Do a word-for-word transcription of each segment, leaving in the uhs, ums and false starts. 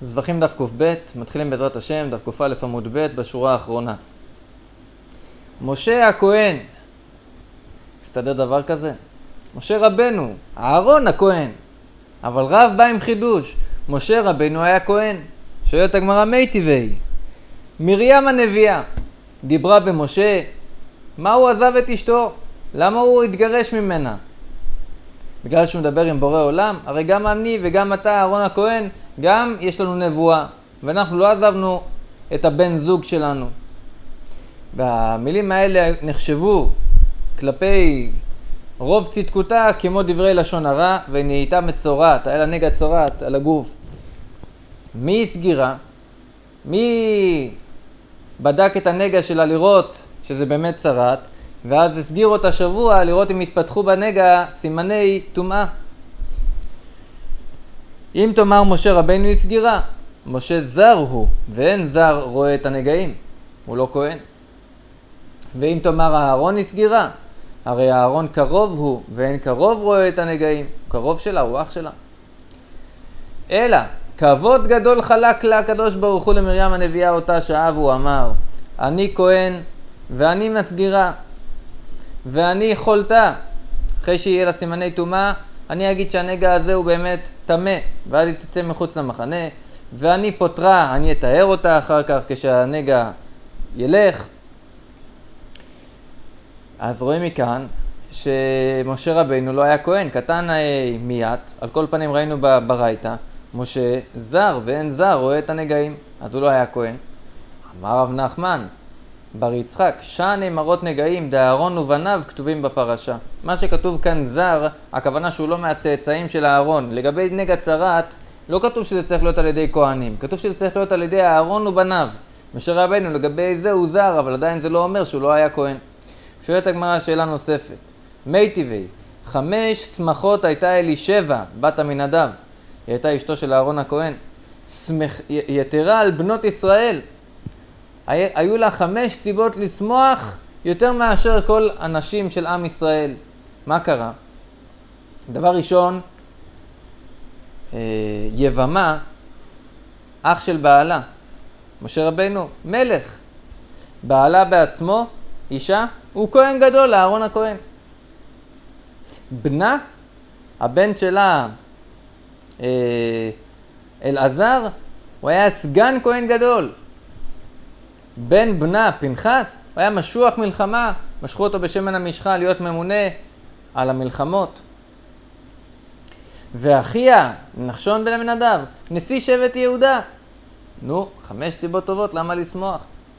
זבחים דף ק"ב, מתחילים בעזרת השם, דף ק"א עמוד ב' בשורה האחרונה. משה הכהן, הסתדר דבר כזה? משה רבנו, אהרון הכהן, אבל רב בא עם חידוש, משה רבנו היה כהן. שואלת הגמרא מי טבעי? מרים הנביאה דיברה במשה, מה הוא עזב את אשתו? למה הוא התגרש ממנה? בגלל שהוא מדבר עם בורא עולם? הרי גם אני וגם אתה, אהרון הכהן, גם יש לנו נבואה, ואנחנו לא עזבנו את הבן זוג שלנו. והמילים האלה נחשבו כלפי רוב צדקותה כמו דברי לשון הרע, ונהייתה מצורעת, היה לה נגע צורעת על הגוף. מי סגירה? מי בדק את הנגע שלה לראות שזה באמת צרעת, ואז הסגיר אותה שבוע לראות אם התפתחו בנגע סימני טומאה. אם תאמר משה רבנו הסגירה, משה זר הוא, ואין זר רואה את הנגעים, הוא לא כהן. ואם תאמר אהרון הסגירה, הרי אהרון קרוב הוא, ואין קרוב רואה את הנגעים, הוא קרוב שלה, הוא אח שלה. אלא, כבוד גדול חלק לה הקדוש ברוך הוא למרים הנביאה אותה שעה, והוא אמר, אני כהן ואני מסגירה, ואני חולתה. אחרי שיהיה לה סימני טומאה, אני אגיד שהנגע הזה הוא באמת טמא, ואז היא תצא מחוץ למחנה, ואני פותרה, אני אתאר אותה אחר כך כשהנגע ילך. אז רואים מכאן שמשה רבינו לא היה כהן, קטן מיד, על כל פנים ראינו ברייתא, משה זר ואין זר רואה את הנגעים, אז הוא לא היה כהן. אמר רב נחמן בר יצחק, שני מראות נגעים דאהרון ובניו כתובים בפרשה. מה שכתוב כאן זר, הכוונה שהוא לא מהצאצאים של אהרון. לגבי נגע צרת, לא כתוב שזה צריך להיות על ידי כהנים, כתוב שזה צריך להיות על ידי אהרון ובניו. משה רבינו לגבי זה הוא זר, אבל עדיין זה לא אומר שהוא לא היה כהן. שואלת הגמרא שאלה נוספת, מי טבעי? חמש שמחות הייתה אלישבע, בת עמינדב, היא הייתה אשתו של אהרון הכהן, שמח, יתרה על בנות ישראל. היו לה חמש סיבות לשמוח יותר מאשר כל הנשים של עם ישראל. מה קרה? דבר ראשון, יבמה, אח של בעלה, משה רבינו, מלך. בעלה בעצמו, אישה, הוא כהן גדול, אהרון הכהן. בנה, הבן שלה, אלעזר, הוא היה סגן כהן גדול. בן בנה, פנחס, הוא היה משוח מלחמה, משכו אותו בשמן המשחה להיות ממונה על המלחמות. ואחיה, נחשון בן עמינדב, נשיא שבט יהודה. נו, חמש סיבות טובות, למה לשמוח?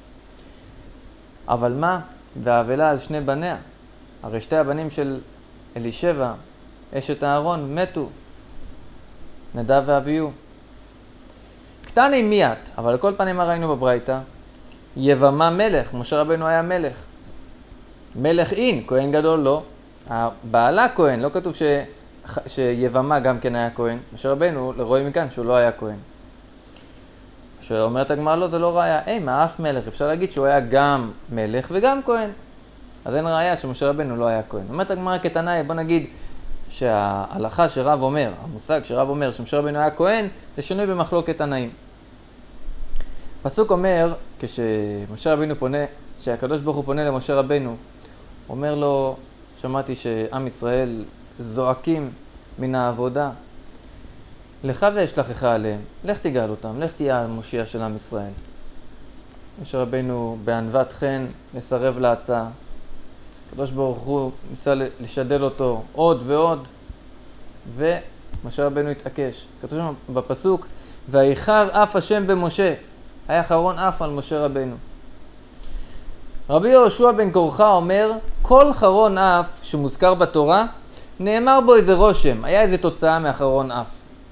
אבל מה? והאבלה על שני בניה. הרי שתי הבנים של אלישבע, אשת אהרון, מתו. נדב ואביהו. קטני מיד, אבל על כל פנים מה ראינו בברייתא? יבמה מלך, משה רבנו היה מלך. מלך אין, כהן גדול לא. בעלה כהן, לא כתוב ש... שיבמה גם כן היה כהן. משה רבנו, רואים מכאן שהוא לא היה כהן. שאומרת הגמרא לא, זה לא ראיה. אי, מה אף מלך? אפשר להגיד שהוא היה גם מלך וגם כהן. אז אין ראיה שמשה רבנו לא היה כהן. אומרת הגמרא כתנאי, בוא נגיד שההלכה שרב אומר, המושג שרב אומר שמשה רבנו היה כהן, זה שינוי במחלוקת תנאים. פסוק אומר, כשמשה רבינו פונה, שהקדוש ברוך הוא פונה למשה רבינו, אומר לו, שמעתי שעם ישראל זועקים מן העבודה, לך ואשלחך עליהם, לך תגאל אותם, לך תהיה המושיע של עם ישראל. משה רבינו בענוות חן מסרב להצעה, הקדוש ברוך הוא ניסה לשדל אותו עוד ועוד, ומשה רבינו התעקש. כתוב שם בפסוק, ואיחר אף השם במשה, היה חרון אף על משה רבינו. רבי יהושע בן קורחה אומר, כל חרון אף שמוזכר בתורה, נאמר בו איזה רושם, היה איזה תוצאה מהחרון אף.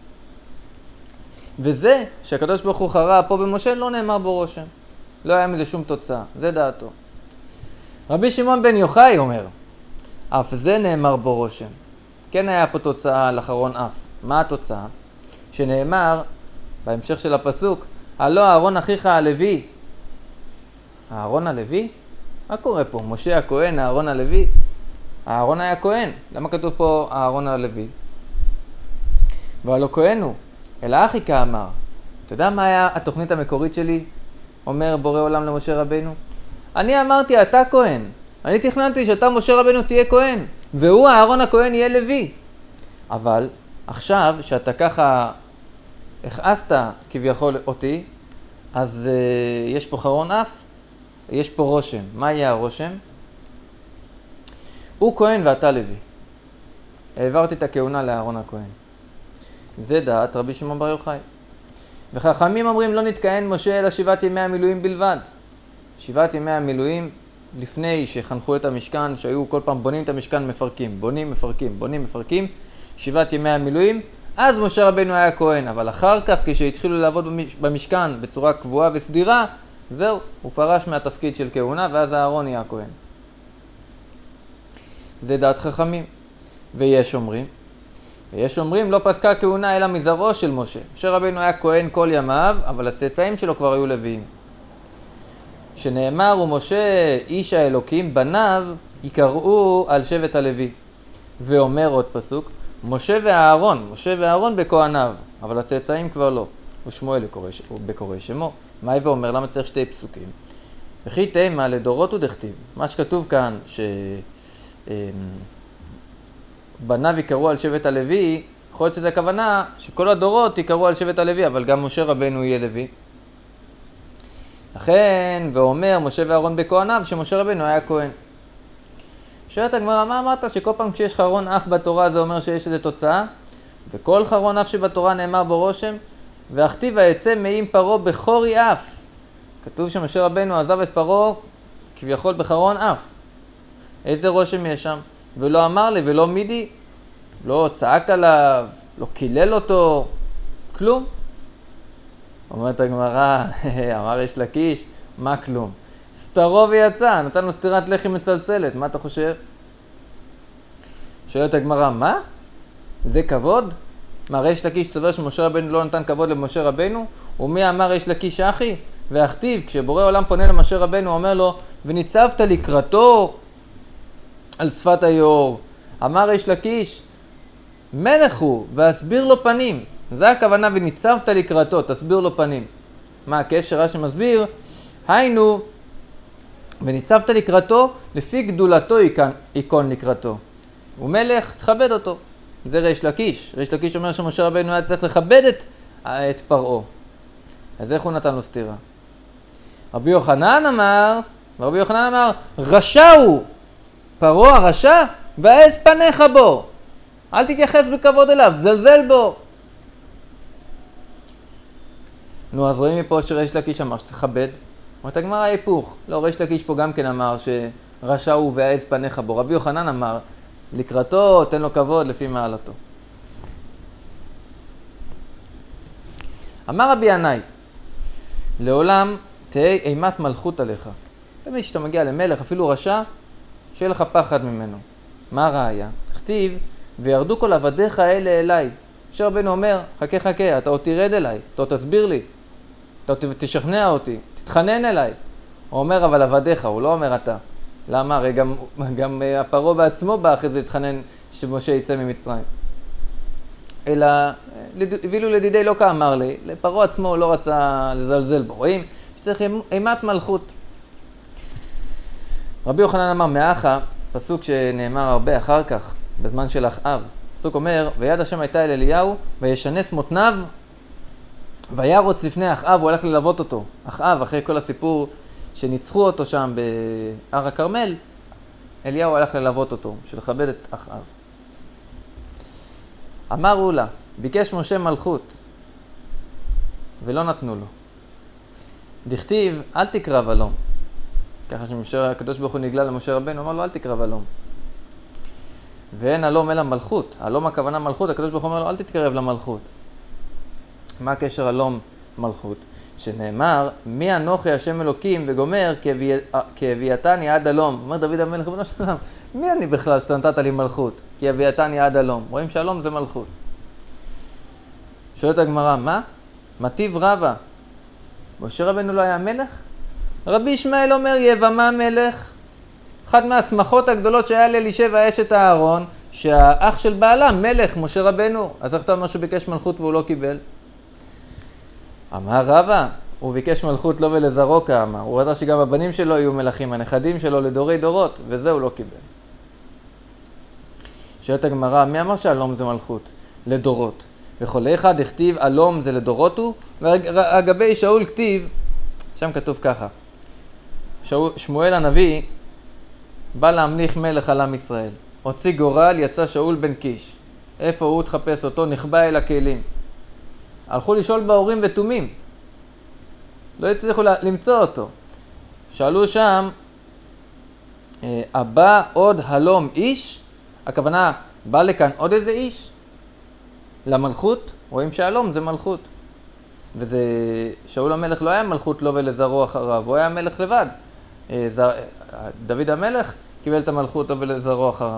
וזה שהקדוש ברוך הוא חרה פה במשה, לא נאמר בו רושם. לא היה מזה שום תוצאה, זה דעתו. רבי שמעון בן יוחאי אומר, אף זה נאמר בו רושם. כן היה פה תוצאה לחרון אף. מה התוצאה? שנאמר, בהמשך של הפסוק, הלא אהרון אחיך הלוי. אהרון הלוי? מה קורה פה? משה הכהן, אהרון הלוי? אהרון היה כהן. למה כתוב פה אהרון הלוי? והלא כהן הוא, אלא אחיקה אמר. אתה יודע מה היה התוכנית המקורית שלי? אומר בורא עולם למשה רבנו. אני אמרתי, אתה כהן. אני תכננתי שאתה משה רבנו תהיה כהן, והוא אהרון הכהן יהיה לוי. אבל עכשיו שאתה ככה הכעסת כביכול אותי, אז uh, יש פה חרון אף, יש פה רושם. מה יהיה הרושם? הוא כהן ואתה לוי. העברתי את הכהונה לאהרון הכהן. זה דעת רבי שמעון בר יוחאי. וחכמים אומרים לא נתכהן משה אלא שבעת ימי המילואים בלבד. שבעת ימי המילואים לפני שחנכו את המשכן, שהיו כל פעם בונים את המשכן מפרקים, בונים מפרקים, בונים מפרקים, שבעת ימי המילואים, אז משה רבנו היה כהן, אבל אחר כך כשהתחילו לעבוד במשכן בצורה קבועה וסדירה, זהו, הוא פרש מהתפקיד של כהונה ואז אהרון נהיה כהן. זה דעת חכמים. ויש אומרים, ויש אומרים לא פסקה כהונה אלא מזרעו של משה. משה רבנו היה כהן כל ימיו, אבל הצאצאים שלו כבר היו לוויים. שנאמר ומשה איש האלוקים, בניו יקראו על שבט הלוי. ואומר עוד פסוק, משה ואהרון, משה ואהרון בכהניו, אבל הצאצאים כבר לא. ושמואל בקורא שמו. מה הווה אומר? למה צריך שתי פסוקים? וכי תימה לדורות ודכתיב. מה שכתוב כאן, שבניו יקראו על שבט הלוי, יכול להיות שזה הכוונה שכל הדורות יקראו על שבט הלוי, אבל גם משה רבנו יהיה לוי. לכן, ואומר משה ואהרון בכהניו, שמשה רבנו היה כהן. שואלת הגמרא, מה אמרת? שכל פעם כשיש חרון אף בתורה זה אומר שיש איזו תוצאה? וכל חרון אף שבתורה נאמר בו רושם, והכתיב היצא מעם פרעה בכורי אף. כתוב שמשה רבנו עזב את פרעה כביכול בחרון אף. איזה רושם יש שם? ולא אמר לי ולא מידי, לא צעק עליו, לא קילל אותו, כלום. אומרת הגמרא, אמר יש לקיש, מה כלום? סתרו ויצא, נתן לו סתירת לחי מצלצלת, מה אתה חושב? שואלת הגמרא, מה? זה כבוד? מה ריש לקיש סובר שמשה רבנו לא נתן כבוד למשה רבנו? ומי אמר ריש לקיש אחי? והכתיב, כשבורא עולם פונה למשה רבנו, אומר לו, וניצבת לקראתו על שפת היאור. אמר ריש לקיש, מלך הוא, והסביר לו פנים. זה הכוונה, וניצבת לקראתו, תסביר לו פנים. מה הקשר? רש"י מסביר, היינו, וניצבת לקראתו, לפי גדולתו יקון לקראתו. הוא מלך, תכבד אותו. זה ריש לקיש. ריש לקיש אומר שמשה רבנו היה צריך לכבד את, את פרעה. אז איך הוא נתן לו סתירה? רבי יוחנן אמר, רבי יוחנן אמר, רשע הוא, פרעה הרשע, ואעז פניך בו. אל תתייחס בכבוד אליו, תזלזל בו. נו, אז רואים מפה שריש לקיש אמר שצריך לכבד. אומרת הגמרא ההיפוך. לא, ריש לקיש פה גם כן אמר שרשע הוא ואעז פניך בו. רבי יוחנן אמר, לקראתו, תן לו כבוד לפי מעלתו. אמר רבי ינאי, לעולם תהי אימת מלכות עליך. תמיד שאתה מגיע למלך, אפילו רשע, שיהיה לך פחד ממנו. מה הראיה? תכתיב, וירדו כל עבדיך האלה אליי. משה רבנו אומר, חכה חכה, אתה עוד תרד אליי, אתה עוד תסביר לי, אתה עוד תשכנע אותי, תתחנן אליי. הוא אומר, אבל עבדיך, הוא לא אומר אתה. למה? הרי גם, גם הפרעה בעצמו בא אחרי זה להתחנן שמשה יצא ממצרים. אלא, ואילו לדידי לא כאמר לי, לפרעה עצמו לא רצה לזלזל בו. רואים? שצריך אימת מלכות. רבי יוחנן אמר מאחה, פסוק שנאמר הרבה אחר כך, בזמן של אחאב. פסוק אומר, ויד השם הייתה אל אליהו, וישנס מותניו, וירוץ לפני אחאב, הוא הלך ללוות אותו. אחאב, אחרי כל הסיפור שניצחו אותו שם בהר הכרמל, אליהו הלך ללוות אותו, בשביל לכבד את אחאב. אמרו לה, ביקש משה מלכות, ולא נתנו לו. דכתיב, אל תקרב אלום. ככה שמשה הקדוש ברוך הוא נגלה למשה רבנו, אמר לו, אל תקרב אלום. ואין אלום אלא מלכות. אלום הכוונה מלכות, הקדוש ברוך הוא אומר לו, אל תתקרב למלכות. מה הקשר אלום מלכות? שנאמר, מי אנוכי השם אלוקים וגומר כי הביאתני עד אלום. אומר דוד המלך, ריבונו של עולם, מי אני בכלל שאתה נתת לי מלכות? כי הביאתני עד אלום. רואים שאלום זה מלכות. שואלת הגמרא, מה? מטיב רבה. משה רבנו לא היה מלך? רבי ישמעאל אומר, יבמה מלך. אחת מהסמכות הגדולות שהיה לאלישבע אשת אהרון, שהאח של בעלה מלך, משה רבנו. אז איך אתה אומר שהוא ביקש מלכות והוא לא קיבל? אמר רבא, הוא ביקש מלכות לו ולזרעו כאמר. הוא רצה שגם הבנים שלו יהיו מלכים, הנכדים שלו לדורי דורות, וזה הוא לא קיבל. שואלת הגמרא, מי אמר שהלום זה מלכות? לדורות. וכל אחד הכתיב אלום זה לדורות הוא, ואגבי שאול כתיב, שם כתוב ככה, שאול, שמואל הנביא בא להמליך מלך על עם ישראל. הוציא גורל, יצא שאול בן קיש. איפה הוא? תחפש אותו, נכבה אל הכלים. הלכו לשאול בהורים ותומים. לא הצליחו למצוא אותו. שאלו שם, הבא עוד הלום איש? הכוונה, בא לכאן עוד איזה איש? למלכות? רואים שהלום זה מלכות. וזה, שאול המלך לא היה מלכות לו ולזרעו אחריו, הוא היה מלך לבד. זר, דוד המלך קיבל את המלכות לו ולזרעו אחריו.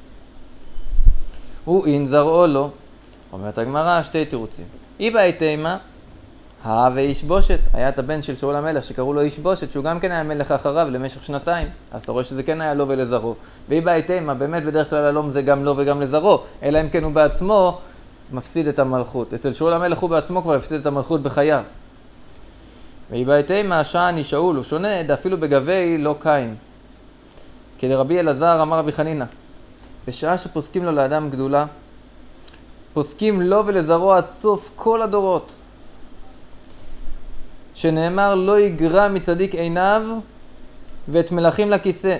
הוא אין זרעו לו. אומרת הגמרא, שתי תירוצים. איבא איתימה, הא ואיש בושת. היה את הבן של שאול המלך שקראו לו איש בושת, שהוא גם כן היה מלך אחריו למשך שנתיים. אז אתה רואה שזה כן היה לו ולזרעו. ואיבא איתימה, באמת בדרך כלל הלום זה גם לו וגם לזרעו, אלא אם כן הוא בעצמו מפסיד את המלכות. אצל שאול המלך הוא בעצמו כבר הפסיד את המלכות בחייו. ואיבא איתימה, שעני שאול, הוא שונה, אפילו בגבי לא קיים. כי לרבי אלעזר אמר רבי חנינא, בשעה שפוסקים לו לאדם גדולה, פוסקים לו ולזרעו עד סוף כל הדורות. שנאמר לא יגרע מצדיק עיניו ואת מלכים לכיסא.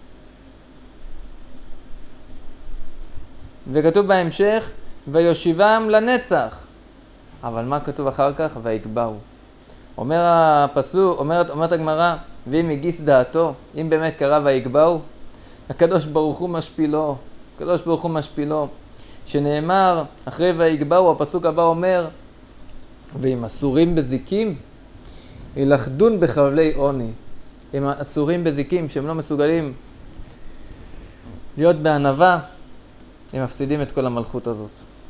וכתוב בהמשך, ויושיבם לנצח. אבל מה כתוב אחר כך? ויקבעו. אומר הפסוק, אומרת, אומרת הגמרא, ואם הגיס דעתו, אם באמת קרא ויקבעו, הקדוש ברוך הוא משפילו, הקדוש ברוך הוא משפילו. שנאמר, אחרי ויקבעו, הפסוק הבא אומר, ואם אסורים בזיקים, ילכדון בחבלי עוני. אם אסורים בזיקים שהם לא מסוגלים להיות בענווה, הם מפסידים את כל המלכות הזאת.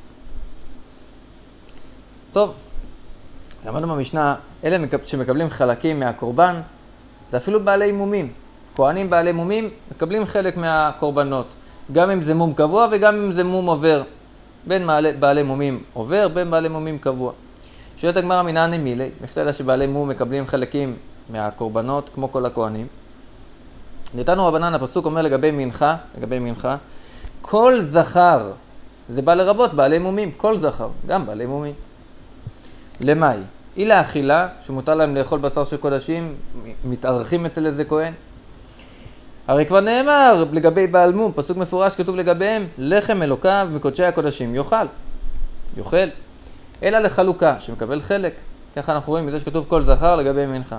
טוב, למדנו במשנה, אלה שמקבלים חלקים מהקורבן, זה אפילו בעלי מומים. כהנים בעלי מומים מקבלים חלק מהקורבנות, גם אם זה מום קבוע וגם אם זה מום עובר. בין בעלי מומים עובר, בין בעלי מומים קבוע. שואלת הגמרא מנעני מילי, מפתיע שבעלי מום מקבלים חלקים מהקורבנות כמו כל הכהנים. נתנו רבנן, הפסוק אומר לגבי מנחה, לגבי מנחה, כל זכר, זה בא לרבות בעלי מומים, כל זכר, גם בעלי מומים. למאי? אי לאכילה, שמותר להם לאכול בשר של קודשים, מתארחים אצל איזה כהן. הרי כבר נאמר לגבי בעל מום, פסוק מפורש כתוב לגביהם, לחם אלוקיו מקודשי הקודשים, יאכל, יאכל. אלא לחלוקה, שמקבל חלק. ככה אנחנו רואים מזה שכתוב כל זכר לגבי מנחה.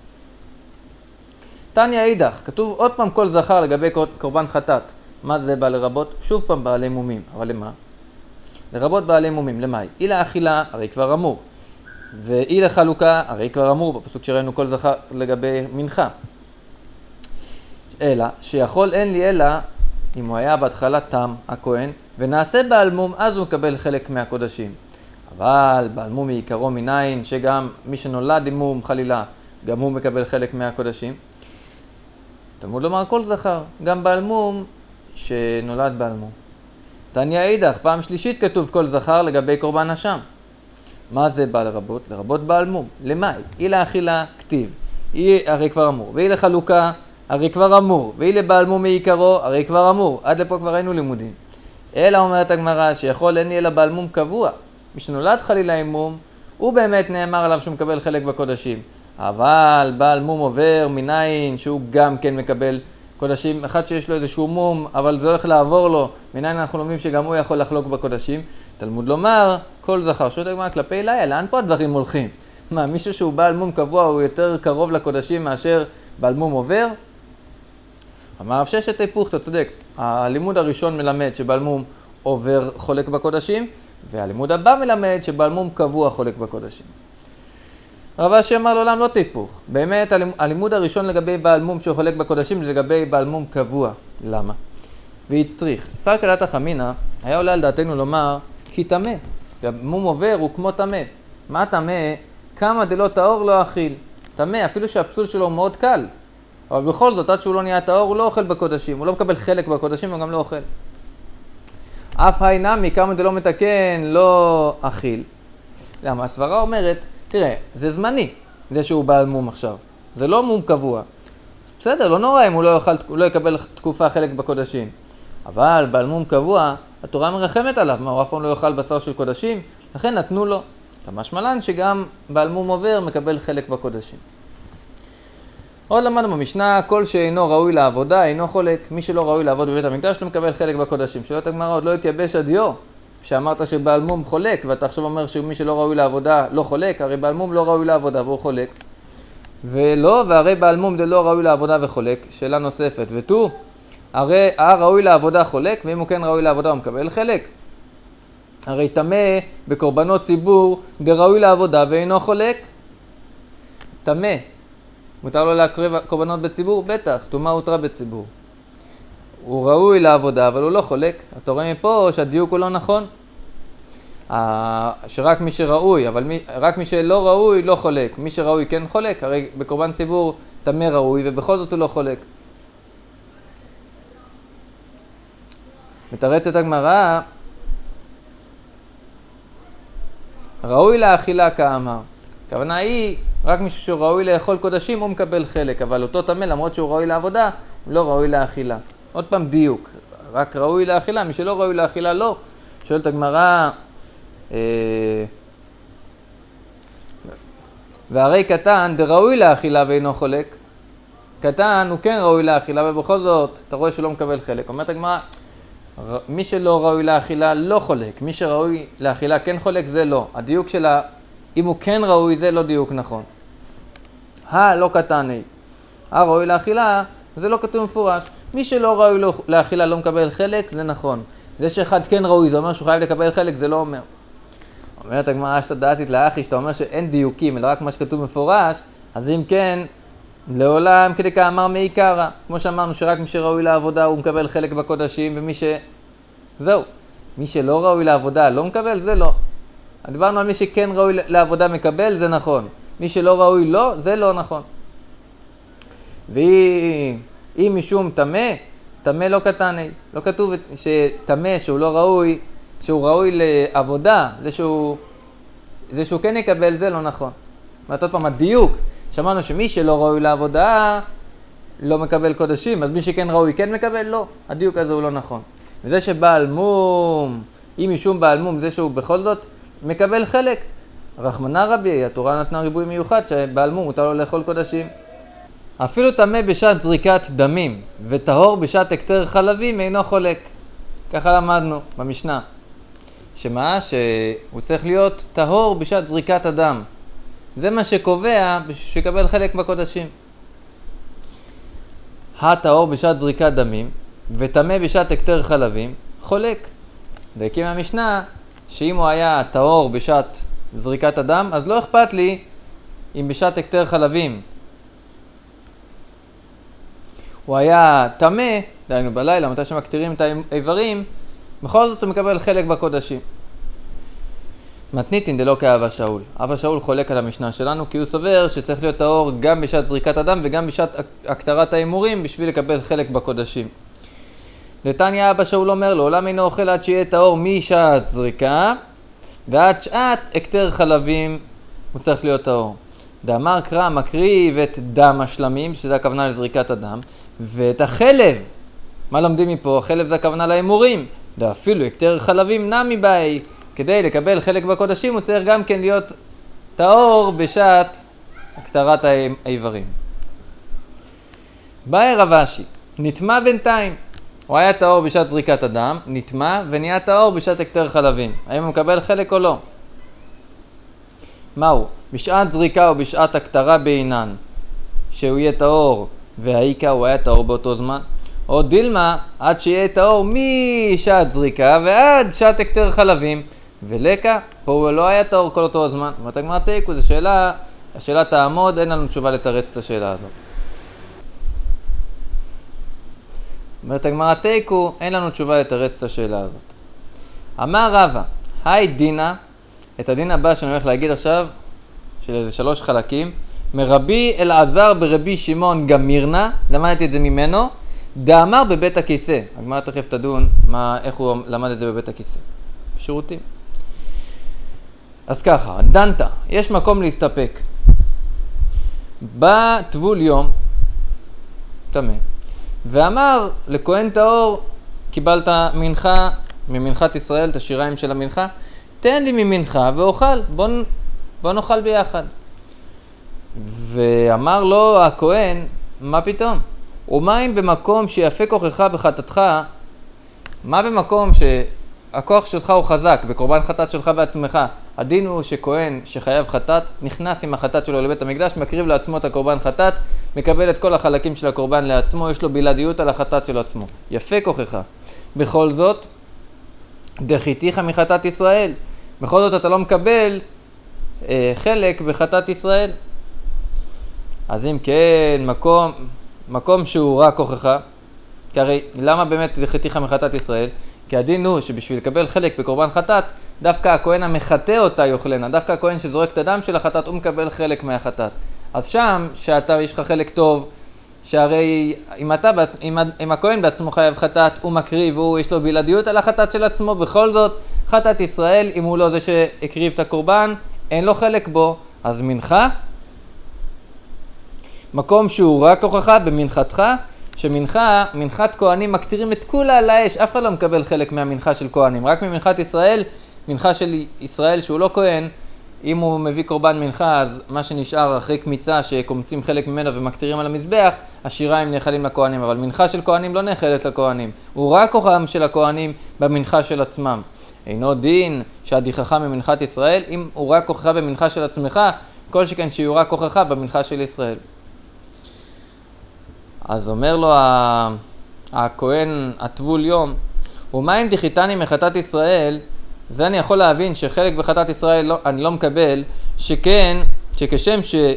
תניא אידך, כתוב עוד פעם כל זכר לגבי קורבן חטאת. מה זה בא לרבות? שוב פעם בעלי מומים. אבל למה? לרבות בעלי מומים. למאי? אי לאכילה, הרי כבר אמור. ואי לחלוקה, הרי כבר אמור, בפסוק שראינו כל זכר לגבי מנחה. אלא, שיכול אין לי אלא, אם הוא היה בהתחלה תם, הכהן, ונעשה בעל מום, אז הוא מקבל חלק מהקודשים. אבל בעל מום מעיקרו מניין, שגם מי שנולד עם מום חלילה, גם הוא מקבל חלק מהקודשים. תלמוד לומר כל זכר, גם בעל מום שנולד בעל מום. תניא אידך, פעם שלישית כתוב כל זכר לגבי קורבן אשם. מה זה בא לרבות? לרבות בעל מום. למאי? אי לאכילה כתיב, אי הרי כבר אמור, ואי לחלוקה הרי כבר אמור, ואי לבעל מום מעיקרו הרי כבר אמור. עד לפה כבר היינו לימודים. אלא אומרת הגמרא שיכול אין לי אלא בעל מום קבוע. מי שנולד חלילה עם מום, הוא באמת נאמר עליו שהוא מקבל חלק בקודשים. אבל בעל מום עובר מניין שהוא גם כן מקבל קודשים. אחד שיש לו איזשהו מום, אבל זה הולך לעבור לו. מניין אנחנו לומדים שגם הוא יכול לחלוק בקודשים. תלמוד לומר, כל זכר. שואלת הגמרא כלפי אליה, לאן פה הדברים הולכים? מה, מישהו שהוא בעל מום קבוע הוא יותר קרוב לקודשים מאשר בעל מום עובר? אמר רב ששת היפוך, אתה צודק. הלימוד הראשון מלמד שבעל מום עובר חולק בקודשים, והלימוד הבא מלמד שבעל מום קבוע חולק בקודשים. רב אשי אמר לעולם לא תיפוך. באמת הלימוד הראשון לגבי בעל מום שחולק בקודשים זה לגבי בעל מום קבוע. למה? והצטריך. שר קלת החמינה היה עולה על דעתנו לומר כי טמא. מום עובר הוא כמו טמא. מה טמא? כמה דלא טהור לא אכיל. טמא, אפילו שהפסול שלו הוא מאוד קל. אבל בכל זאת, עד שהוא לא נהיה טהור, הוא לא אוכל בקודשים. הוא לא מקבל חלק בקודשים, הוא גם לא אוכל. אף היינמי, כמה דלא מתקן, לא אכיל. למה? הסברה אומרת תראה, זה זמני, זה שהוא בעל מום עכשיו. זה לא מום קבוע. בסדר, לא נורא אם הוא לא, יוכל, הוא לא יקבל תקופה חלק בקודשים. אבל בעל מום קבוע, התורה מרחמת עליו, מה, הוא אף פעם לא יאכל בשר של קודשים, לכן נתנו לו. המשמע לן שגם בעל מום עובר מקבל חלק בקודשים. עוד למדנו במשנה, כל שאינו ראוי לעבודה אינו חולק. מי שלא ראוי לעבוד בבית המקדש לא מקבל חלק בקודשים. שואלת הגמרא, עוד לא התייבש הדיו, שאמרת שבעל מום חולק, ואתה עכשיו אומר שמי שלא ראוי לעבודה לא חולק, הרי בעל מום לא ראוי לעבודה והוא חולק. ולא, והרי בעל מום זה לא ראוי לעבודה וחולק. שאלה נוספת, ותו, הרי הראוי לעבודה חולק, ואם הוא כן ראוי לעבודה הוא מקבל חלק. הרי תמה בקורבנות ציבור דראוי לעבודה ואינו חולק. תמה, מותר לו להקריב קורבנות בציבור? בטח, תומה הותרה בציבור. הוא ראוי לעבודה אבל הוא לא חולק, אז אתה רואה מפה שהדיוק הוא לא נכון. שרק מי שראוי, אבל מי, רק מי שלא ראוי לא חולק. מי שראוי כן חולק, הרי בקורבן ציבור תמה ראוי ובכל זאת הוא לא חולק. מתרצת הגמרא, ראוי לאכילה כאמר. הכוונה היא, רק מישהו שראוי לאכול קודשים הוא מקבל חלק, אבל אותו תמה למרות שהוא ראוי לעבודה, הוא לא ראוי לאכילה. עוד פעם דיוק, רק ראוי לאכילה, מי שלא ראוי לאכילה לא. שואלת הגמרא, אה, והרי קטן דראוי לאכילה ואינו חולק. קטן הוא כן ראוי לאכילה ובכל זאת אתה רואה שהוא לא מקבל חלק. אומרת הגמרא, מי שלא ראוי לאכילה לא חולק, מי שראוי לאכילה כן חולק זה לא. הדיוק שלה, אם הוא כן ראוי זה לא דיוק נכון. הא לא קטני, הראוי לאכילה זה לא כתוב מפורש. מי שלא ראוי לאכילה לא מקבל חלק זה נכון. זה שאחד כן ראוי זה אומר שהוא חייב לקבל חלק זה לא אומר. אומרת הגמרא שאתה דעתית לאחי שאתה אומר שאין דיוקים אלא רק מה שכתוב מפורש, אז אם כן לעולם כדי כאמר מעיקרא, כמו שאמרנו שרק מי שראוי לעבודה הוא מקבל חלק בקודשים ומי ש... זהו, מי שלא ראוי לעבודה לא מקבל זה לא. דיברנו על מי שכן ראוי לעבודה מקבל זה נכון, מי שלא ראוי לא זה לא נכון. ואם משום תמה, תמה לא קטני, לא כתוב שתמה שהוא לא ראוי, שהוא ראוי לעבודה, זה שהוא, זה שהוא כן יקבל זה לא נכון. ועוד פעם הדיוק, שמענו שמי שלא ראוי לעבודה לא מקבל קודשים, אז מי שכן ראוי כן מקבל? לא, הדיוק הזה הוא לא נכון. וזה שבעל מום, אם משום בעל מום זה שהוא בכל זאת מקבל חלק, רחמנא רבי, התורה נתנה ריבוי מיוחד שבעל מום מותר לו לאכול קודשים. אפילו תמה בשעת זריקת דמים וטהור בשעת הקטר חלבים אינו חולק. ככה למדנו במשנה. שמה? שהוא צריך להיות טהור בשעת זריקת הדם. זה מה שקובע שיקבל חלק בקודשים. הטהור בשעת זריקת דמים ותמה בשעת הקטר חלבים חולק. דייקים מהמשנה שאם הוא היה טהור בשעת זריקת הדם אז לא אכפת לי אם בשעת הקטר חלבים הוא היה תמה, דיינו בלילה, מתי שמקטירים את האיברים, בכל זאת הוא מקבל חלק בקודשים. מתניתין דלא כאבא שאול. אבא שאול חולק על המשנה שלנו כי הוא סובר שצריך להיות טהור גם בשעת זריקת הדם וגם בשעת הקטרת האימורים בשביל לקבל חלק בקודשים. דתניא אבא שאול אומר לו, לעולם אינו אוכל עד שיהיה טהור משעת זריקה ועד שעת הקטר חלבים הוא צריך להיות טהור. דאמר קרא מקריב את דם השלמים, שזה הכוונה לזריקת הדם, ואת החלב. מה לומדים מפה? החלב זה הכוונה לאימורים. ואפילו הקטר חלבים נמי באי, כדי לקבל חלק בקודשים הוא צריך גם כן להיות טהור בשעת הקטרת האיברים. באי רב אשי, נטמע בינתיים. הוא היה טהור בשעת זריקת הדם, נטמע ונהיה טהור בשעת הקטר חלבים. האם הוא מקבל חלק או לא? מהו? בשעת זריקה או בשעת הקטרה בעינן, שהוא יהיה טהור והאיקה הוא היה טהור באותו זמן, או דילמה עד שיהיה טהור משעת זריקה ועד שעת הקטר חלבים, ולקה פה הוא לא היה טהור כל אותו הזמן. ואת הגמרא תיקו, זו שאלה, השאלה תעמוד, אין לנו תשובה לתרץ את השאלה הזאת. אומרת הגמרא תיקו, אין לנו תשובה לתרץ את השאלה הזאת. אמר רבא, היי דינה, את הדין הבא שאני הולך להגיד עכשיו, של איזה שלוש חלקים, מרבי אלעזר ברבי שמעון גמירנה, למדתי את זה ממנו, דאמר בבית הכיסא. הגמרא תכף תדון מה, איך הוא למד את זה בבית הכיסא. שירותים. אז ככה, דנת, יש מקום להסתפק. בא טבול יום, תמה, ואמר לכהן טהור, קיבלת מנחה ממנחת ישראל, את השיריים של המנחה, תן לי ממנחה ואוכל, בוא, בוא נאכל ביחד. ואמר לו הכהן, מה פתאום? ומה אם במקום שיפה כוחך בחטאתך, מה במקום שהכוח שלך הוא חזק, בקורבן חטאת שלך בעצמך, הדין הוא שכהן שחייב חטאת, נכנס עם החטאת שלו לבית המקדש, מקריב לעצמו את הקורבן חטאת, מקבל את כל החלקים של הקורבן לעצמו, יש לו בלעדיות על החטאת של עצמו. יפה כוחך. בכל זאת, דחיתיך מחטאת ישראל. בכל זאת אתה לא מקבל אה, חלק בחטאת ישראל. אז אם כן, מקום, מקום שהוא רק כוחך, כי הרי למה באמת דחיתיך מחטאת ישראל? כי הדין הוא שבשביל לקבל חלק בקורבן חטאת, דווקא הכהן המחטא אותה יאכלנה, דווקא הכהן שזורק את הדם של החטאת, הוא מקבל חלק מהחטאת. אז שם, שאתה יש לך חלק טוב, שהרי אם, אתה, אם, אם הכהן בעצמו חייב חטאת, הוא מקריב, הוא יש לו בלעדיות על החטאת של עצמו, בכל זאת, חטאת ישראל, אם הוא לא זה שהקריב את הקורבן, אין לו חלק בו, אז מנחה, מקום שהוא רק כוחך במנחתך, שמנחה, מנחת כהנים מקטירים את כולה על האש, אף אחד לא מקבל חלק מהמנחה של כהנים, רק ממנחת ישראל, מנחה של ישראל שהוא לא כהן, אם הוא מביא קורבן מנחה, אז מה שנשאר אחרי קמיצה שקומצים חלק ממנו ומקטירים על המזבח, השיריים נאכלים לכהנים, אבל מנחה של כהנים לא נאכלת לכהנים, הוא רק כוחם של הכהנים במנחה של עצמם. אינו דין שהדיחך ממנחת ישראל, אם הוא רק כוחך במנחה של עצמך, כל שכן שיהיו רק כוחך במנחה של ישראל. אז אומר לו הכהן הטבול יום, ומה אם דחיתני מחטאת ישראל, זה אני יכול להבין שחלק בחטאת ישראל לא, אני לא מקבל, שכן, שכשם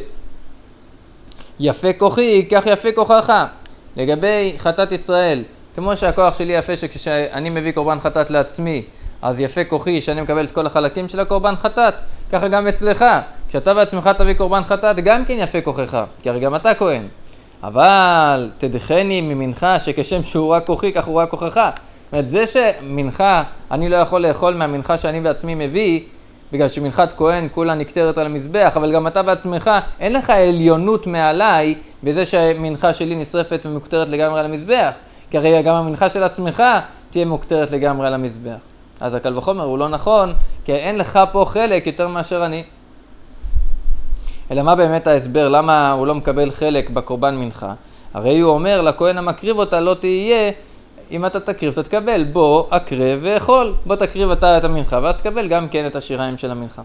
שיפה כוחי, כך יפה כוחך. לגבי חטאת ישראל, כמו שהכוח שלי יפה שכשאני מביא קורבן חטאת לעצמי, אז יפה כוחי שאני מקבל את כל החלקים של הקורבן חטאת, ככה גם אצלך. כשאתה בעצמך תביא קורבן חטאת, גם כן יפה כוחך, כי הרי גם אתה כהן. אבל תדחני ממנחה שכשם שהוא רק כוחי, כך הוא רק כוחך. זאת אומרת, זה שמנחה, אני לא יכול לאכול מהמנחה שאני בעצמי מביא, בגלל שמנחת כהן כולה נקטרת על המזבח, אבל גם אתה בעצמך, אין לך עליונות מעליי בזה שהמנחה שלי נשרפת ומוקטרת לגמרי על המזבח, כי הרי גם המנחה של עצמך תהיה מוקטרת לגמרי על המזבח. אז הקל וחומר הוא לא נכון, כי אין לך פה חלק יותר מאשר אני. אלא מה באמת ההסבר? למה הוא לא מקבל חלק בקורבן מנחה? הרי הוא אומר, לכהן המקריב אותה לא תהיה, אם אתה תקריב אתה תקבל, בוא אקרב ואכול, בוא תקריב אתה את המנחה, ואז תקבל גם כן את השיריים של המנחה.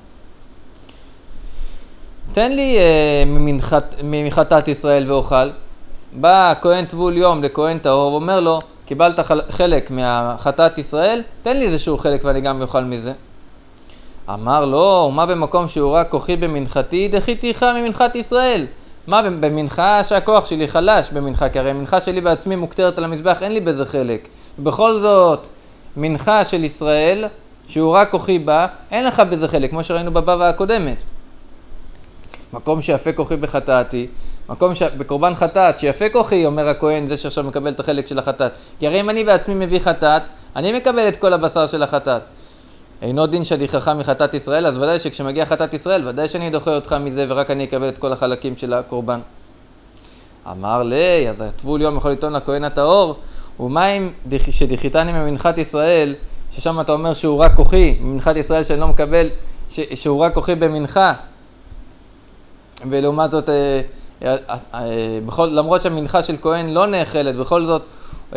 תן לי אה, ממנחת, מחטאת ישראל ואוכל. בא כהן טבול יום לכהן טהור ואומר לו, קיבלת חלק מהחטאת ישראל, תן לי איזשהו חלק ואני גם אוכל מזה. אמר לו, ומה במקום שהוא רק כוחי במנחתי, דחיתיך ממנחת ישראל. מה במנחה שהכוח שלי חלש במנחה, כי הרי המנחה שלי בעצמי מוקטרת על המזבח, אין לי בזה חלק. ובכל זאת, מנחה של ישראל, שהוא רק כוחי בה, אין לך בזה חלק, כמו שראינו בבבא הקודמת. מקום שיפה כוחי בחטאתי, מקום ש... בקורבן חטאת, שיפה כוחי, אומר הכהן, זה שעכשיו מקבל את החלק של החטאת. כי הרי אם אני בעצמי מביא חטאת, אני מקבל את כל הבשר של החטאת. אינו דין שדיחך מחטאת ישראל, אז ודאי שכשמגיע חטאת ישראל, ודאי שאני דוחה אותך מזה ורק אני אקבל את כל החלקים של הקורבן. אמר לי, אז הטבול יום יכול לטעון לכהן הטהור, ומה אם שדיחיתני ממנחת ישראל, ששם אתה אומר שהוא רק כוחי, ממנחת ישראל שאני לא מקבל, ש, שהוא רק כוחי במנחה, ולעומת זאת, אה, אה, אה, בכל, למרות שהמנחה של כהן לא נאכלת, בכל זאת, אה,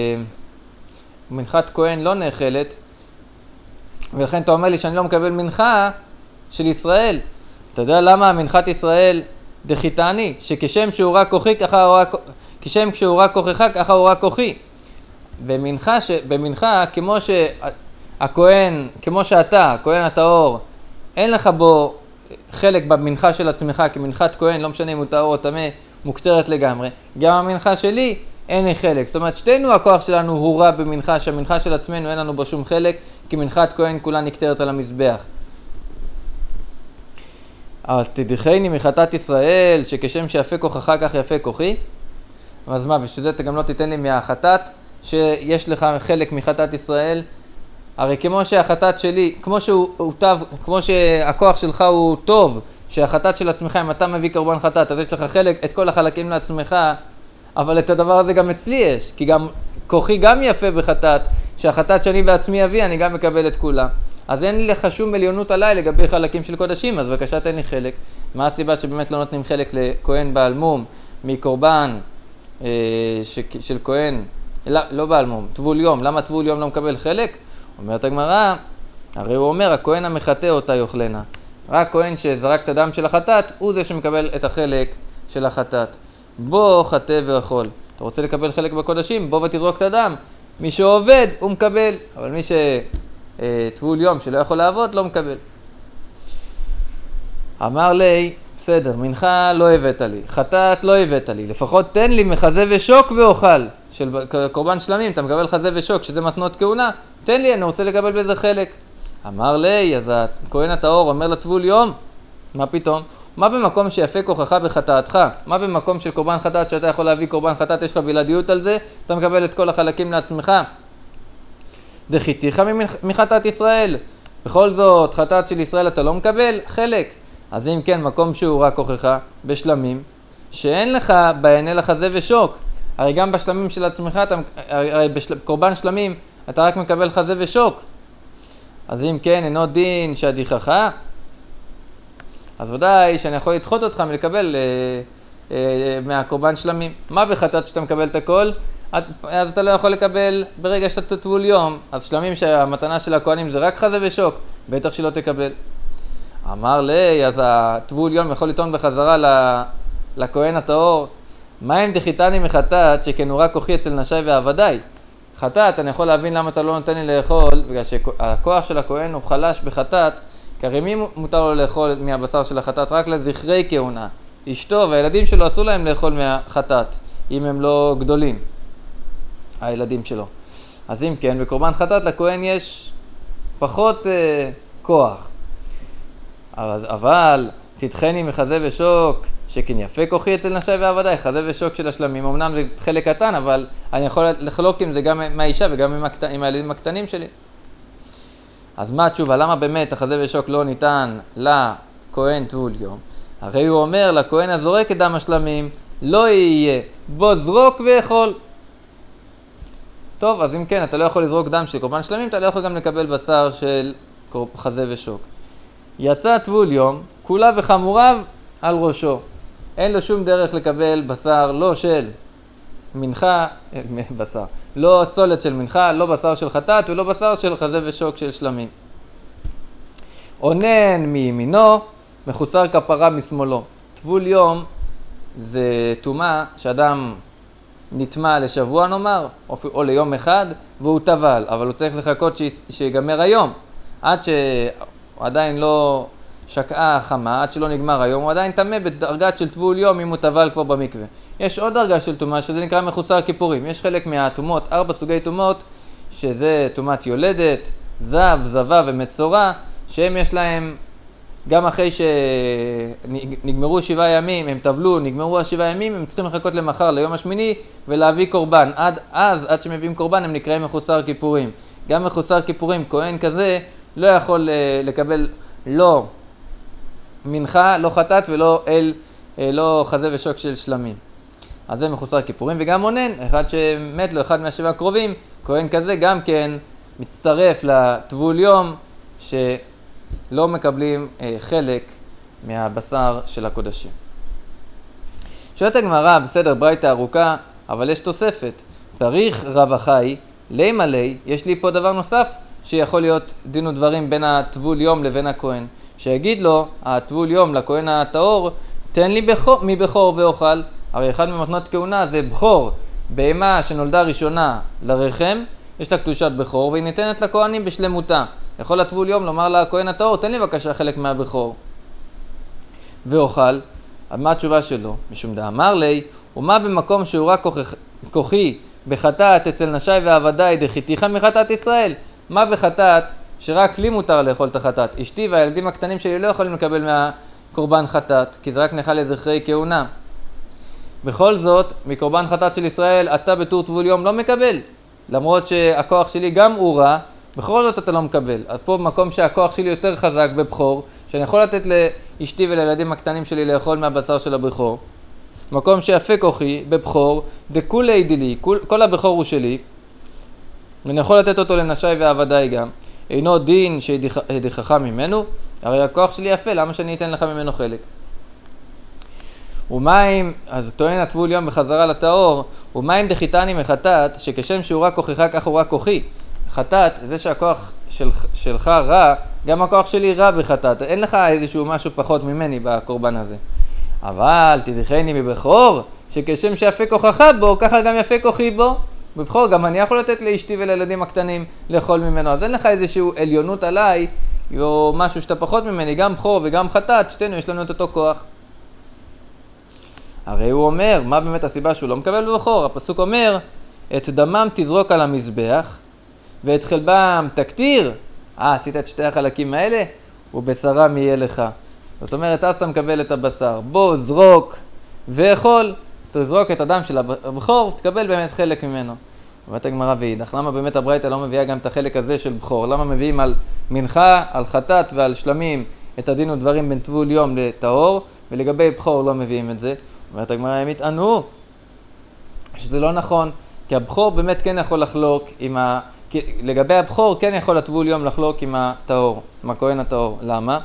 מנחת כהן לא נאכלת, ולכן אתה אומר לי שאני לא מקבל מנחה של ישראל. אתה יודע למה מנחת ישראל דחיתני? שכשם שהוא רק כוחי, ככה הוא רק, כשם שהוא רק כוחך, ככה הוא רק כוחי. במנחה, ש, במנחה, כמו שהכהן, כמו שאתה, הכהן הטהור, אין לך בו חלק במנחה של עצמך, כי מנחת כהן, לא משנה אם הוא טהור או טמא, מוקטרת לגמרי. גם המנחה שלי, אין לי חלק. זאת אומרת, שתינו הכוח שלנו הוא רע במנחה, שהמנחה של עצמנו אין לנו בו שום חלק, כי מנחת כהן כולה נקטרת על המזבח. אבל תדחני מחטאת ישראל, שכשם שיפה כוחך כך יפה כוחי. אז מה, בשביל זה אתה גם לא תיתן לי מהחטאת, שיש לך חלק מחטאת ישראל, הרי כמו שהחטאת שלי, כמו שהוא הוא טוב, כמו שהכוח שלך הוא טוב, שהחטאת של עצמך, אם אתה מביא קורבן חטאת, אז יש לך חלק, את כל החלקים לעצמך, אבל את הדבר הזה גם אצלי יש, כי גם כוחי גם יפה בחטאת, שהחטאת שאני בעצמי אביא, אני גם מקבל את כולה. אז אין לך שום עליונות עליי לגבי חלקים של קודשים, אז בבקשה תן לי חלק. מה הסיבה שבאמת לא נותנים חלק לכהן בעל מום, מקורבן אה, ש, של כהן, לא, לא בעל מום, טבול יום, למה טבול יום לא מקבל חלק? אומרת הגמרא, הרי הוא אומר, הכהן המחטא אותה יאכלנה. רק כהן שזרק את הדם של החטאת, הוא זה שמקבל את החלק של החטאת. בוא חטא ואכול. אתה רוצה לקבל חלק בקודשים? בוא ותזרוק את הדם. מי שעובד, הוא מקבל, אבל מי שטבול יום שלא יכול לעבוד, לא מקבל. אמר לי, בסדר, מנחה לא הבאת לי, חטאת לא הבאת לי, לפחות תן לי מחזה ושוק ואוכל. של קורבן שלמים, אתה מקבל חזה ושוק, שזה מתנות כהונה, תן לי, אני רוצה לקבל בזה חלק. אמר לי, אז הכהן הטהור אומר לטבול יום, מה פתאום? מה במקום שיפה כוחך בחטאתך? מה במקום של קורבן חטאת שאתה יכול להביא קורבן חטאת, יש לך בלעדיות על זה, אתה מקבל את כל החלקים לעצמך? דחיתיך מחטאת ישראל. בכל זאת, חטאת של ישראל אתה לא מקבל חלק. אז אם כן, מקום שהוא רק כוחך בשלמים, שאין לך בעיני לחזה ושוק. הרי גם בשלמים של עצמך, אתה, הרי בקורבן שלמים, אתה רק מקבל חזה ושוק. אז אם כן, אינו דין שהדיחך, אז ודאי שאני יכול לדחות אותך מלקבל אה, אה, מהקורבן שלמים. מה בחטאת שאתה מקבל את הכל? את, אז אתה לא יכול לקבל ברגע שאתה טבול יום. אז שלמים שהמתנה של הכהנים זה רק חזה ושוק, בטח שלא תקבל. אמר לי, אז הטבול יום יכול לטעון בחזרה לכהן הטהור, מה אם דחיתני מחטאת שכן הוא רק כוחי אצל נשי ועבדיי? חטאת, אני יכול להבין למה אתה לא נותן לי לאכול, בגלל שהכוח של הכהן הוא חלש בחטאת, כי הרי מי מותר לו לאכול מהבשר של החטאת? רק לזכרי כהונה. אשתו והילדים שלו אסור להם לאכול מהחטאת, אם הם לא גדולים, הילדים שלו. אז אם כן, בקורבן חטאת לכהן יש פחות אה, כוח. אבל, אבל תדחני מחזה ושוק, שכן יפה כוחי אצל נשי ועבדיי, חזה ושוק של השלמים. אמנם זה חלק קטן, אבל אני יכול לחלוק עם זה גם מהאישה וגם עם, הקט... עם הילדים הקטנים שלי. אז מה התשובה? למה באמת החזה ושוק לא ניתן לכהן טבול יום? הרי הוא אומר לכהן הזורק את דם השלמים, לא יהיה, בוא זרוק ואכול. טוב, אז אם כן, אתה לא יכול לזרוק דם של קורבן שלמים, אתה לא יכול גם לקבל בשר של חזה ושוק. יצא טבול יום, כולה וחמוריו על ראשו. אין לו שום דרך לקבל בשר, לא של מנחה, בשר, לא סולת של מנחה, לא בשר של חטאת ולא בשר של חזה ושוק של שלמים. עונן מימינו, מחוסר כפרה משמאלו. טבול יום זה טומאה שאדם נטמע לשבוע נאמר, או, או ליום אחד, והוא טבל, אבל הוא צריך לחכות שיגמר היום, עד שעדיין לא שקעה חמה, עד שלא נגמר היום, הוא עדיין טמא בדרגת של טבול יום אם הוא טבל כבר במקווה. יש עוד דרגה של טומאה שזה נקרא מחוסר כיפורים. יש חלק מהטומאות, ארבע סוגי טומאות, שזה טומאת יולדת, זב, זבה ומצורע, שהם יש להם, גם אחרי שנגמרו שבעה ימים, הם טבלו, נגמרו השבעה ימים, הם צריכים לחכות למחר, ליום השמיני, ולהביא קורבן. עד אז, עד שמביאים קורבן, הם נקראים מחוסר כיפורים. גם מחוסר כיפורים, כהן כזה, לא יכול לקבל לא מנחה, לא חטאת ולא אל, לא חזה ושוק של שלמים. אז זה מחוסר כיפורים, וגם עונן, אחד שמת לו, אחד מהשבעה הקרובים, כהן כזה גם כן מצטרף לטבול יום, שלא מקבלים אה, חלק מהבשר של הקודשים. שואלת הגמרא, בסדר, ברייתא ארוכה, אבל יש תוספת. פריך רב החי, לי מלי, יש לי פה דבר נוסף, שיכול להיות דין ודברים בין הטבול יום לבין הכהן. שיגיד לו, הטבול יום לכהן הטהור, תן לי בכור, מבכור ואוכל. הרי אחד ממתנות כהונה זה בכור, בהמה שנולדה ראשונה לרחם, יש לה קדושת בכור, והיא ניתנת לכהנים בשלמותה. יכול הטבול יום לומר לכהן הטהור, תן לי בבקשה חלק מהבכור. ואוכל, מה התשובה שלו? משום דאמר לי, ומה במקום שהוא רק כוח, כוחי בחטאת אצל נשי ועבדיי דחיתיך מחטאת ישראל? מה בחטאת שרק לי מותר לאכול את החטאת? אשתי והילדים הקטנים שלי לא יכולים לקבל מהקורבן חטאת, כי זה רק נחל לזכרי כהונה. בכל זאת, מקורבן חטאת של ישראל, אתה בתור טבול יום לא מקבל. למרות שהכוח שלי גם הוא רע, בכל זאת אתה לא מקבל. אז פה במקום שהכוח שלי יותר חזק בבחור, שאני יכול לתת לאשתי ולילדים הקטנים שלי לאכול מהבשר של הבכור, מקום שיפה כוחי בבחור, דכולי דילי, כל, כל הבכור הוא שלי, ואני יכול לתת אותו לנשי ועבדיי גם, אינו דין שהדיחך ממנו, הרי הכוח שלי יפה, למה שאני אתן לך ממנו חלק? ומים, אז טוען הטבול יום בחזרה לטהור, ומים דחיתני מחטאת, שכשם שהוא רק כוחך כך הוא רק כוחי. חטאת, זה שהכוח של, שלך רע, גם הכוח שלי רע בחטאת, אין לך איזשהו משהו פחות ממני בקורבן הזה. אבל תדיחני מבכור, שכשם שיפה כוחך בו, ככה גם יפה כוחי בו. בבכור גם אני יכול לתת לאשתי ולילדים הקטנים לאכול ממנו, אז אין לך איזשהו עליונות עליי, או משהו שאתה פחות ממני, גם בכור וגם חטאת, שתינו יש לנו את אותו כוח. הרי הוא אומר, מה באמת הסיבה שהוא לא מקבל בבכור? הפסוק אומר, את דמם תזרוק על המזבח, ואת חלבם תקטיר. אה, עשית את שתי החלקים האלה? ובשרם יהיה לך. זאת אומרת, אז אתה מקבל את הבשר. בוא, זרוק ואכול. תזרוק את הדם של הבכור, תקבל באמת חלק ממנו. אומרת הגמרא ואידך, למה באמת הברייתא לא מביאה גם את החלק הזה של בכור? למה מביאים על מנחה, על חטאת ועל שלמים את הדין ודברים בין טבול יום לטהור, ולגבי בכור לא מביאים את זה? אומרת הגמרא, הם התענו שזה לא נכון, כי הבכור באמת כן יכול לחלוק עם ה... לגבי הבכור כן יכול הטבול יום לחלוק עם הטהור, עם הכהן הטהור. למה?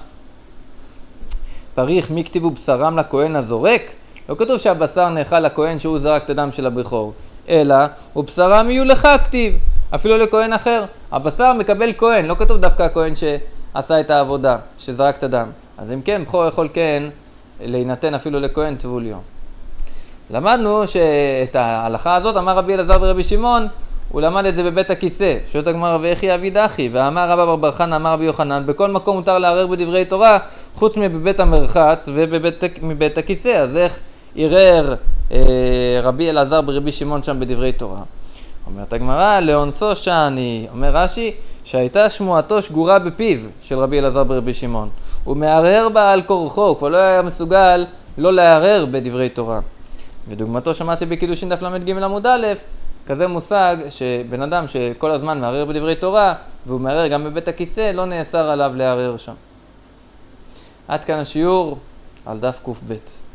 פריך מי כתיבו בשרם לכהן הזורק? לא כתוב שהבשר נאכל לכהן שהוא זרק את הדם של הבכור, אלא ובשרם יהיו לך כתיב, אפילו לכהן אחר. הבשר מקבל כהן, לא כתוב דווקא הכהן שעשה את העבודה, שזרק את הדם. אז אם כן, בכור יכול כן להינתן אפילו לכהן טבול יום. למדנו שאת ההלכה הזאת אמר רבי אלעזר ורבי שמעון, הוא למד את זה בבית הכיסא. שואלת הגמרא, ואיכי אביד אחי? ואמר רבא בר בר חנא אמר רבי יוחנן, בכל מקום מותר לערער בדברי תורה, חוץ מבבית המרחץ ומבית הכיסא. אז איך ערער אה, רבי אלעזר ברבי שמעון שם בדברי תורה? אומרת הגמרא, לאונסו שאני, אומר רש"י, שהייתה שמועתו שגורה בפיו של רבי אלעזר ברבי שמעון. הוא מערער בה על כורחו, הוא כבר לא היה מסוגל לא לערער בדברי תורה. ודוגמתו שמעתי בקידושין דף למד ג' עמוד א', כזה מושג שבן אדם שכל הזמן מערער בדברי תורה, והוא מערער גם בבית הכיסא, לא נאסר עליו לערער שם. עד כאן השיעור על דף ק"ב.